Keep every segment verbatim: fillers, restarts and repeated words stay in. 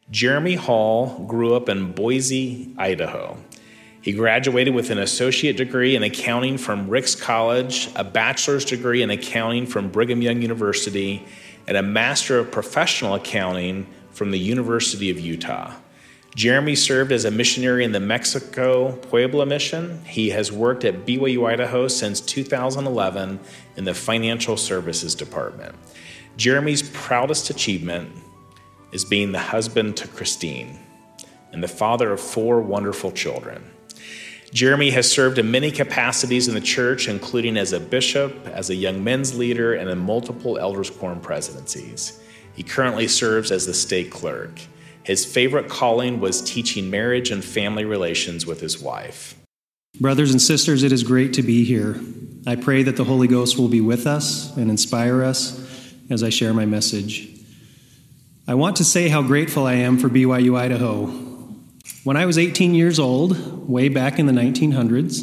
Jeremy Hall grew up in Boise, Idaho. He graduated with an associate degree in accounting from Ricks College, a bachelor's degree in accounting from Brigham Young University, and a master of professional accounting from the University of Utah. Jeremy served as a missionary in the Mexico Puebla mission. He has worked at B Y U Idaho since two thousand eleven in the Financial Services Department. Jeremy's proudest achievement is being the husband to Christine and the father of four wonderful children. Jeremy has served in many capacities in the church, including as a bishop, as a young men's leader, and in multiple elders' quorum presidencies. He currently serves as the state clerk. His favorite calling was teaching marriage and family relations with his wife. Brothers and sisters, it is great to be here. I pray that the Holy Ghost will be with us and inspire us as I share my message. I want to say how grateful I am for B Y U Idaho. When I was eighteen years old, way back in the nineteen hundreds,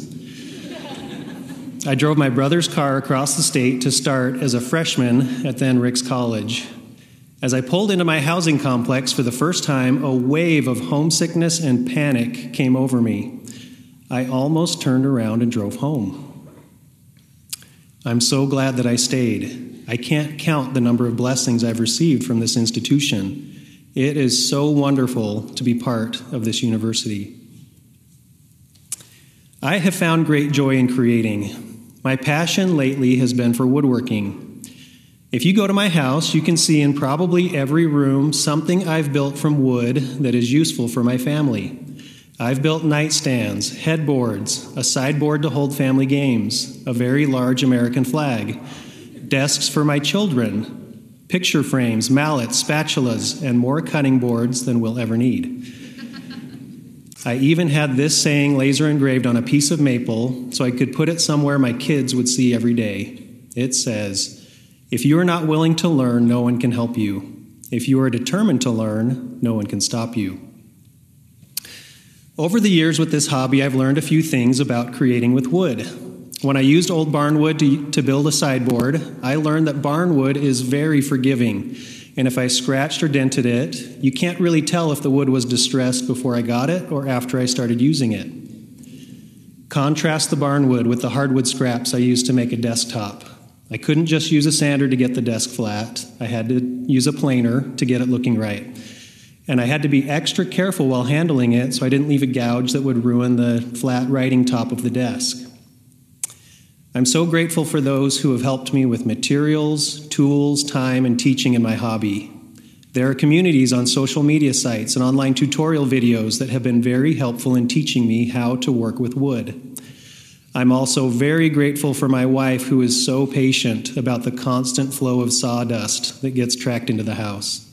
I drove my brother's car across the state to start as a freshman at then Ricks College. As I pulled into my housing complex for the first time, a wave of homesickness and panic came over me. I almost turned around and drove home. I'm so glad that I stayed. I can't count the number of blessings I've received from this institution. It is so wonderful to be part of this university. I have found great joy in creating. My passion lately has been for woodworking. If you go to my house, you can see in probably every room something I've built from wood that is useful for my family. I've built nightstands, headboards, a sideboard to hold family games, a very large American flag, desks for my children, picture frames, mallets, spatulas, and more cutting boards than we'll ever need. I even had this saying laser engraved on a piece of maple so I could put it somewhere my kids would see every day. It says, "If you are not willing to learn, no one can help you. If you are determined to learn, no one can stop you." Over the years with this hobby, I've learned a few things about creating with wood. When I used old barnwood to, to build a sideboard, I learned that barnwood is very forgiving, and if I scratched or dented it, you can't really tell if the wood was distressed before I got it or after I started using it. Contrast the barnwood with the hardwood scraps I used to make a desktop. I couldn't just use a sander to get the desk flat. I had to use a planer to get it looking right. And I had to be extra careful while handling it so I didn't leave a gouge that would ruin the flat writing top of the desk. I'm so grateful for those who have helped me with materials, tools, time, and teaching in my hobby. There are communities on social media sites and online tutorial videos that have been very helpful in teaching me how to work with wood. I'm also very grateful for my wife, who is so patient about the constant flow of sawdust that gets tracked into the house.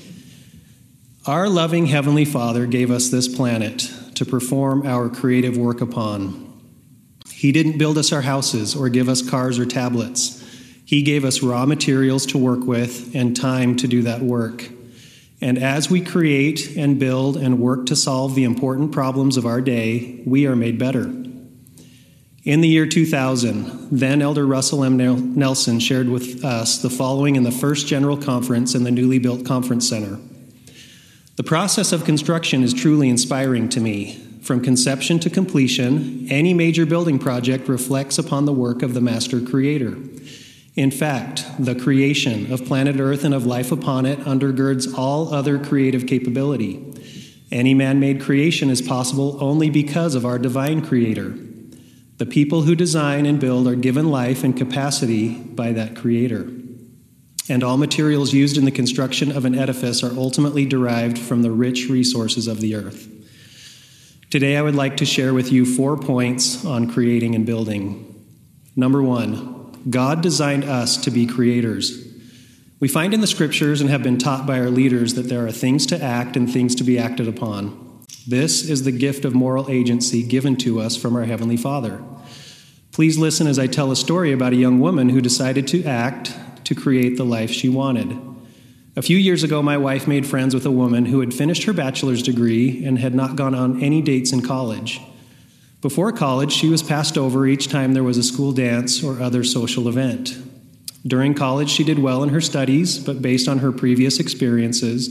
Our loving Heavenly Father gave us this planet to perform our creative work upon. He didn't build us our houses or give us cars or tablets. He gave us raw materials to work with and time to do that work. And as we create and build and work to solve the important problems of our day, we are made better. In the year two thousand, then Elder Russell M. Nelson shared with us the following in the first general conference in the newly built conference center. The process of construction is truly inspiring to me. From conception to completion, any major building project reflects upon the work of the Master Creator. In fact, the creation of planet Earth and of life upon it undergirds all other creative capability. Any man-made creation is possible only because of our divine Creator. The people who design and build are given life and capacity by that Creator. And all materials used in the construction of an edifice are ultimately derived from the rich resources of the earth. Today, I would like to share with you four points on creating and building. Number one, God designed us to be creators. We find in the scriptures and have been taught by our leaders that there are things to act and things to be acted upon. This is the gift of moral agency given to us from our Heavenly Father. Please listen as I tell a story about a young woman who decided to act to create the life she wanted. A few years ago, my wife made friends with a woman who had finished her bachelor's degree and had not gone on any dates in college. Before college, she was passed over each time there was a school dance or other social event. During college, she did well in her studies, but based on her previous experiences,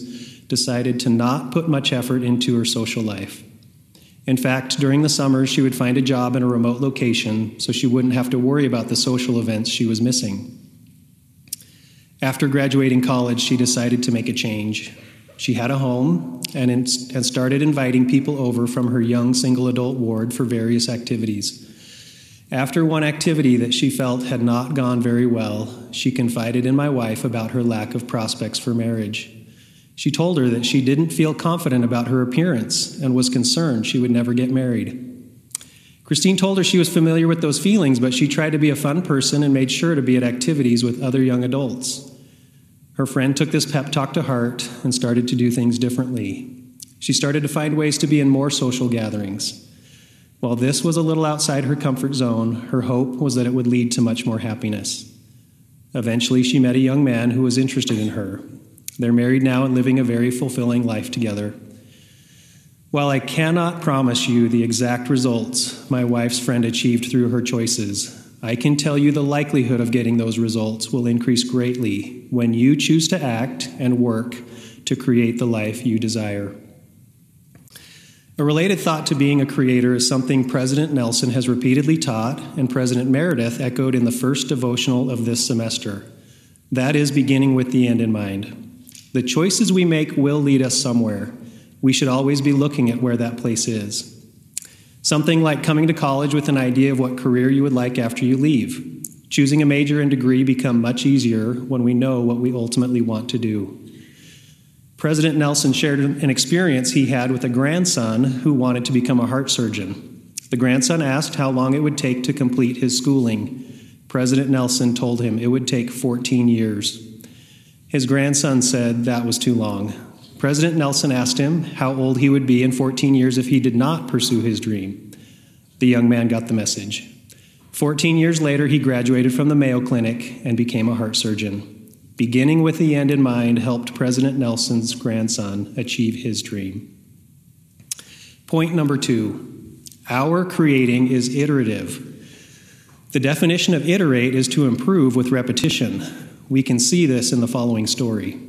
decided to not put much effort into her social life. In fact, during the summers, she would find a job in a remote location so she wouldn't have to worry about the social events she was missing. After graduating college, she decided to make a change. She had a home and, in, and started inviting people over from her young single adult ward for various activities. After one activity that she felt had not gone very well, she confided in my wife about her lack of prospects for marriage. She told her that she didn't feel confident about her appearance and was concerned she would never get married. Christine told her she was familiar with those feelings, but she tried to be a fun person and made sure to be at activities with other young adults. Her friend took this pep talk to heart and started to do things differently. She started to find ways to be in more social gatherings. While this was a little outside her comfort zone, her hope was that it would lead to much more happiness. Eventually, she met a young man who was interested in her. They're married now and living a very fulfilling life together. While I cannot promise you the exact results my wife's friend achieved through her choices, I can tell you the likelihood of getting those results will increase greatly when you choose to act and work to create the life you desire. A related thought to being a creator is something President Nelson has repeatedly taught and President Meredith echoed in the first devotional of this semester. That is beginning with the end in mind. The choices we make will lead us somewhere. We should always be looking at where that place is. Something like coming to college with an idea of what career you would like after you leave. Choosing a major and degree become much easier when we know what we ultimately want to do. President Nelson shared an experience he had with a grandson who wanted to become a heart surgeon. The grandson asked how long it would take to complete his schooling. President Nelson told him it would take fourteen years. His grandson said that was too long. President Nelson asked him how old he would be in fourteen years if he did not pursue his dream. The young man got the message. fourteen years later, he graduated from the Mayo Clinic and became a heart surgeon. Beginning with the end in mind helped President Nelson's grandson achieve his dream. Point number two, our creating is iterative. The definition of iterate is to improve with repetition. We can see this in the following story.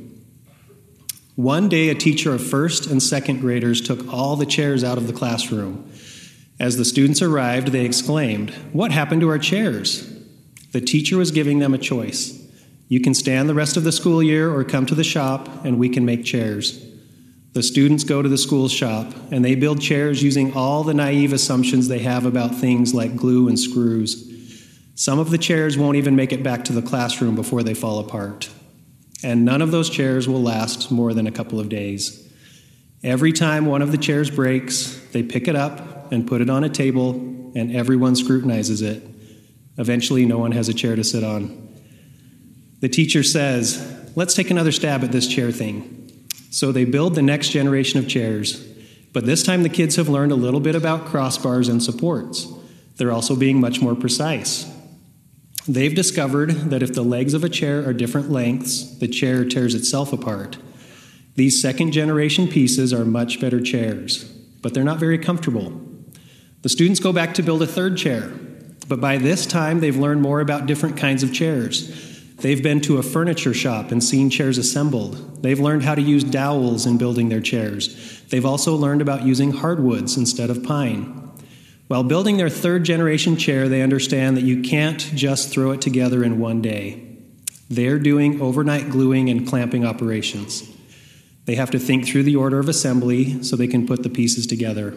One day, a teacher of first and second graders took all the chairs out of the classroom. As the students arrived, they exclaimed, "What happened to our chairs?" The teacher was giving them a choice. You can stand the rest of the school year or come to the shop and we can make chairs. The students go to the school shop and they build chairs using all the naive assumptions they have about things like glue and screws. Some of the chairs won't even make it back to the classroom before they fall apart. And none of those chairs will last more than a couple of days. Every time one of the chairs breaks, they pick it up and put it on a table and everyone scrutinizes it. Eventually, no one has a chair to sit on. The teacher says, "Let's take another stab at this chair thing." So they build the next generation of chairs. But this time the kids have learned a little bit about crossbars and supports. They're also being much more precise. They've discovered that if the legs of a chair are different lengths, the chair tears itself apart. These second generation pieces are much better chairs, but they're not very comfortable. The students go back to build a third chair, but by this time they've learned more about different kinds of chairs. They've been to a furniture shop and seen chairs assembled. They've learned how to use dowels in building their chairs. They've also learned about using hardwoods instead of pine. While building their third generation chair, they understand that you can't just throw it together in one day. They're doing overnight gluing and clamping operations. They have to think through the order of assembly so they can put the pieces together.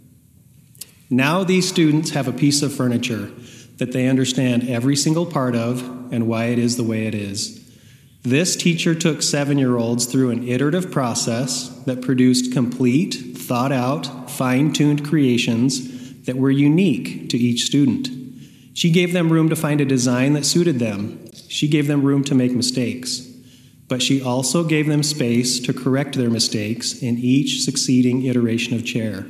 Now these students have a piece of furniture that they understand every single part of and why it is the way it is. This teacher took seven-year-olds through an iterative process that produced complete, thought-out, fine-tuned creations that were unique to each student. She gave them room to find a design that suited them. She gave them room to make mistakes. But she also gave them space to correct their mistakes in each succeeding iteration of chair.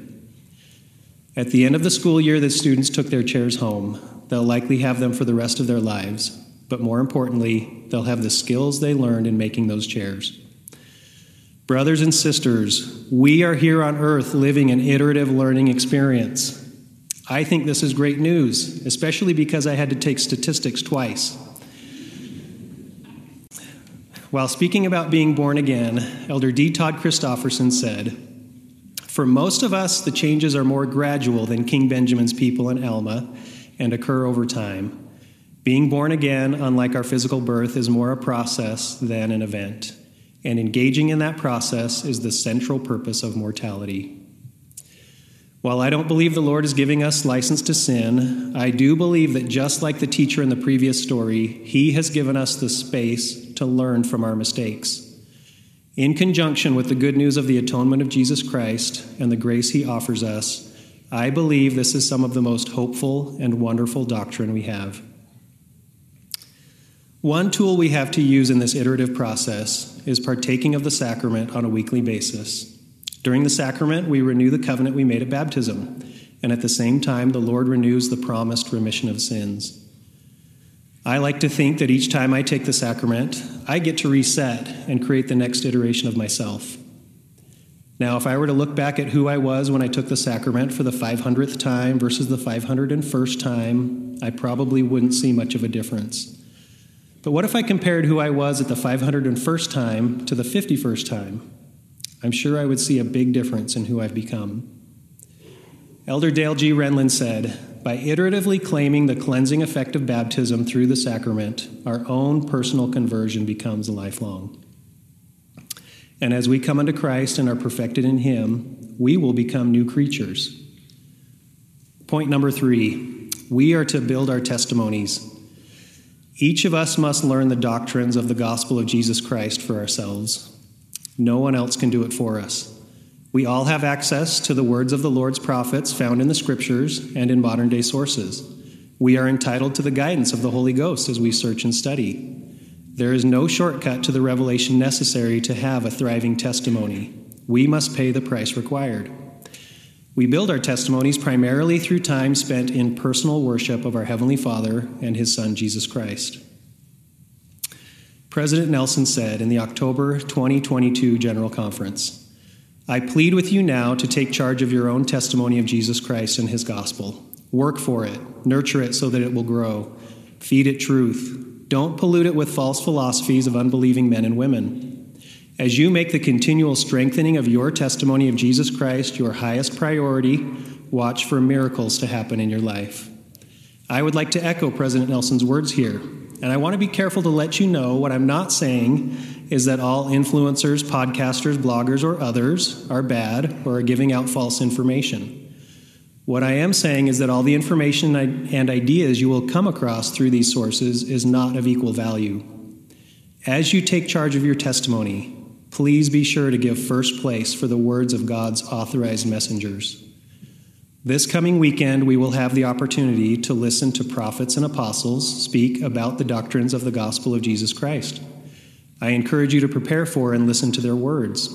At the end of the school year, the students took their chairs home. They'll likely have them for the rest of their lives, but more importantly, they'll have the skills they learned in making those chairs. Brothers and sisters, we are here on earth living an iterative learning experience. I think this is great news, especially because I had to take statistics twice. While speaking about being born again, Elder D. Todd Christofferson said, "For most of us, the changes are more gradual than King Benjamin's people in Alma and occur over time. Being born again, unlike our physical birth, is more a process than an event, and engaging in that process is the central purpose of mortality. While I don't believe the Lord is giving us license to sin, I do believe that just like the teacher in the previous story, he has given us the space to learn from our mistakes. In conjunction with the good news of the atonement of Jesus Christ and the grace he offers us, I believe this is some of the most hopeful and wonderful doctrine we have. One tool we have to use in this iterative process is partaking of the sacrament on a weekly basis. During the sacrament, we renew the covenant we made at baptism, and at the same time, the Lord renews the promised remission of sins. I like to think that each time I take the sacrament, I get to reset and create the next iteration of myself. Now, if I were to look back at who I was when I took the sacrament for the five hundredth time versus the five hundred first time, I probably wouldn't see much of a difference. But what if I compared who I was at the five hundred first time to the fifty-first time? I'm sure I would see a big difference in who I've become. Elder Dale G. Renlund said, "By iteratively claiming the cleansing effect of baptism through the sacrament, our own personal conversion becomes lifelong. And as we come unto Christ and are perfected in him, we will become new creatures." Point number three, we are to build our testimonies. Each of us must learn the doctrines of the gospel of Jesus Christ for ourselves. No one else can do it for us. We all have access to the words of the Lord's prophets found in the scriptures and in modern-day sources. We are entitled to the guidance of the Holy Ghost as we search and study. There is no shortcut to the revelation necessary to have a thriving testimony. We must pay the price required. We build our testimonies primarily through time spent in personal worship of our Heavenly Father and his Son, Jesus Christ. President Nelson said in the October twenty twenty-two General Conference, "I plead with you now to take charge of your own testimony of Jesus Christ and his gospel. Work for it, nurture it so that it will grow. Feed it truth. Don't pollute it with false philosophies of unbelieving men and women. As you make the continual strengthening of your testimony of Jesus Christ your highest priority, watch for miracles to happen in your life." I would like to echo President Nelson's words here. And I want to be careful to let you know what I'm not saying is that all influencers, podcasters, bloggers, or others are bad or are giving out false information. What I am saying is that all the information and ideas you will come across through these sources is not of equal value. As you take charge of your testimony, please be sure to give first place for the words of God's authorized messengers. This coming weekend, we will have the opportunity to listen to prophets and apostles speak about the doctrines of the gospel of Jesus Christ. I encourage you to prepare for and listen to their words.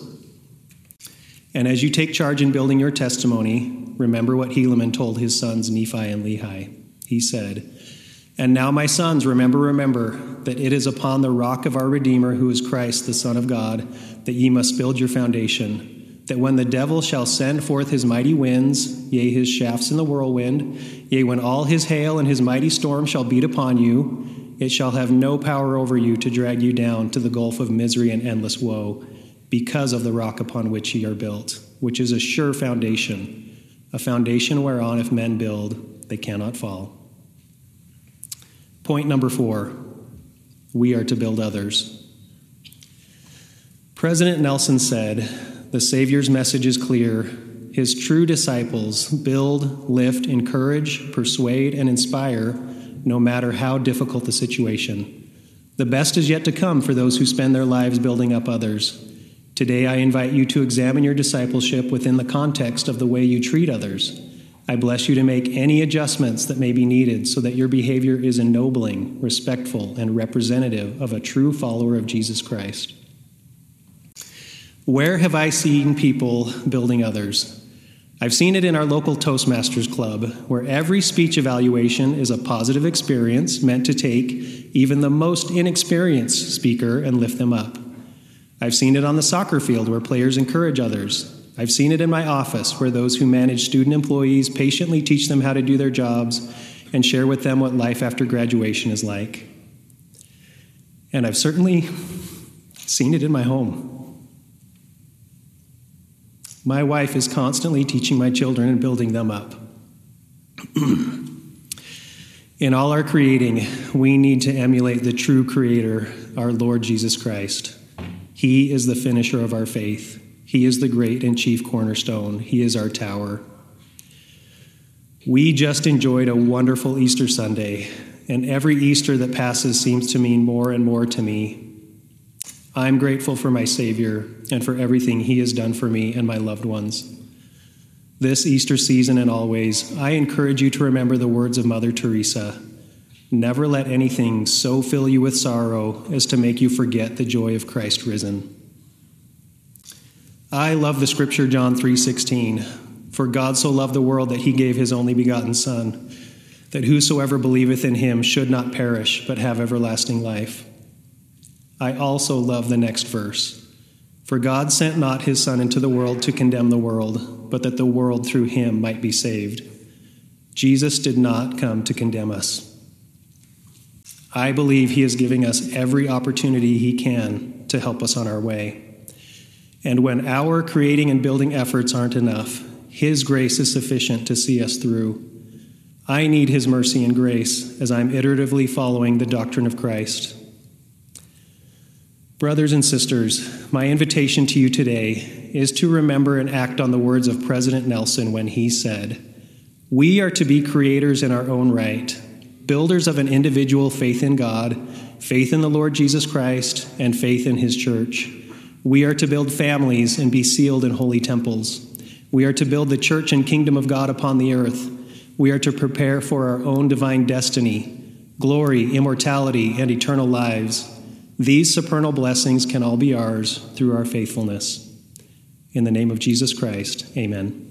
And as you take charge in building your testimony, remember what Helaman told his sons Nephi and Lehi. He said, "And now, my sons, remember, remember, that it is upon the rock of our Redeemer, who is Christ, the Son of God, that ye must build your foundation. That when the devil shall send forth his mighty winds, yea, his shafts in the whirlwind, yea, when all his hail and his mighty storm shall beat upon you, it shall have no power over you to drag you down to the gulf of misery and endless woe, because of the rock upon which ye are built, which is a sure foundation, a foundation whereon if men build, they cannot fall." Point number four, we are to build others. President Nelson said, "The Savior's message is clear. His true disciples build, lift, encourage, persuade, and inspire, no matter how difficult the situation. The best is yet to come for those who spend their lives building up others. Today, I invite you to examine your discipleship within the context of the way you treat others. I bless you to make any adjustments that may be needed so that your behavior is ennobling, respectful, and representative of a true follower of Jesus Christ." Where have I seen people building others? I've seen it in our local Toastmasters Club, where every speech evaluation is a positive experience meant to take even the most inexperienced speaker and lift them up. I've seen it on the soccer field where players encourage others. I've seen it in my office where those who manage student employees patiently teach them how to do their jobs and share with them what life after graduation is like. And I've certainly seen it in my home. My wife is constantly teaching my children and building them up. In all our creating, we need to emulate the true Creator, our Lord Jesus Christ. He is the finisher of our faith. He is the great and chief cornerstone. He is our tower. We just enjoyed a wonderful Easter Sunday, and every Easter that passes seems to mean more and more to me. I'm grateful for my Savior and for everything He has done for me and my loved ones. This Easter season and always, I encourage you to remember the words of Mother Teresa. Never let anything so fill you with sorrow as to make you forget the joy of Christ risen. I love the scripture John three sixteen. For God so loved the world that He gave His only begotten Son, that whosoever believeth in Him should not perish, but have everlasting life. I also love the next verse. For God sent not His Son into the world to condemn the world, but that the world through Him might be saved. Jesus did not come to condemn us. I believe He is giving us every opportunity He can to help us on our way. And when our creating and building efforts aren't enough, His grace is sufficient to see us through. I need His mercy and grace as I'm iteratively following the doctrine of Christ. Brothers and sisters, my invitation to you today is to remember and act on the words of President Nelson when he said, "We are to be creators in our own right, builders of an individual faith in God, faith in the Lord Jesus Christ, and faith in His church. We are to build families and be sealed in holy temples. We are to build the church and kingdom of God upon the earth. We are to prepare for our own divine destiny, glory, immortality, and eternal lives. These supernal blessings can all be ours through our faithfulness. In the name of Jesus Christ, amen."